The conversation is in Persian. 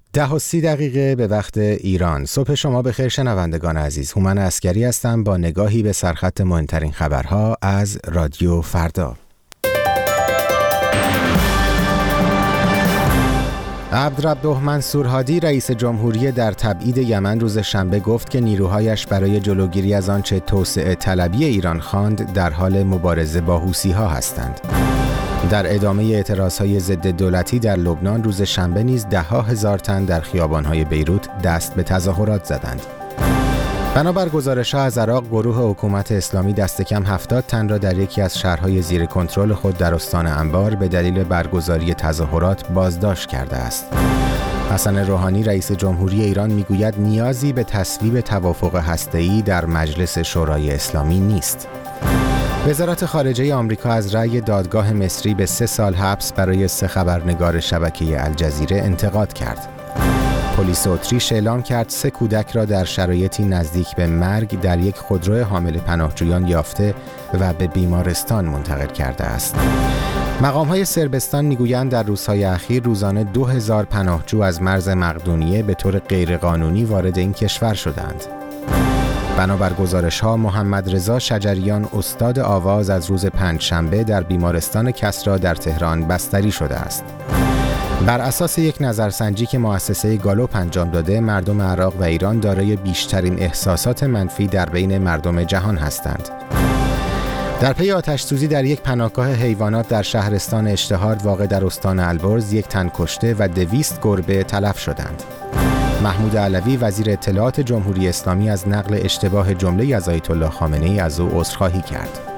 10:30 به وقت ایران. صبح شما بخیر شنوندگان عزیز. هومن عسکری هستم با نگاهی به سرخط مهمترین خبرها از رادیو فردا. عبدالرب منصور هادی رئیس جمهوری در تبعید یمن روز شنبه گفت که نیروهایش برای جلوگیری از آنچه توسعه طلبی ایران خواند در حال مبارزه با حوثی‌ها هستند. در ادامه اعتراضهای ضد دولتی در لبنان روز شنبه نیز ده‌ها هزار تن در خیابان‌های بیروت دست به تظاهرات زدند. بنابر گزارش‌ها از عراق، گروه حکومت اسلامی دست کم 70 تن را در یکی از شهرهای زیر کنترل خود در استان انبار به دلیل برگزاری تظاهرات بازداشت کرده است. حسن روحانی رئیس جمهوری ایران میگوید نیازی به تصویب توافق هسته‌ای در مجلس شورای اسلامی نیست. وزارت خارجه آمریکا از رأی دادگاه مصری به 3 سال حبس برای 3 خبرنگار شبکه الجزیره انتقاد کرد. پلیس اتریش اعلام کرد 3 کودک را در شرایطی نزدیک به مرگ در یک خودرو حامل پناهجویان یافته و به بیمارستان منتقل کرده است. مقام‌های صربستان میگویند در روزهای اخیر روزانه 2000 پناهجو از مرز مقدونیه به طور غیرقانونی وارد این کشور شدند. بنابر گزارش‌ها محمد رضا شجریان استاد آواز از روز پنجشنبه در بیمارستان کسری در تهران بستری شده است. بر اساس یک نظرسنجی که مؤسسه گالوپ انجام داده، مردم عراق و ایران دارای بیشترین احساسات منفی در بین مردم جهان هستند. در پی آتش‌سوزی در یک پناهگاه حیوانات در شهرستان اشتهارد واقع در استان البرز 1 تن کشته و 200 گربه تلف شدند. محمود علوی وزیر اطلاعات جمهوری اسلامی از نقل اشتباه جمله از آیت الله خامنه‌ای از او عذرخواهی کرد.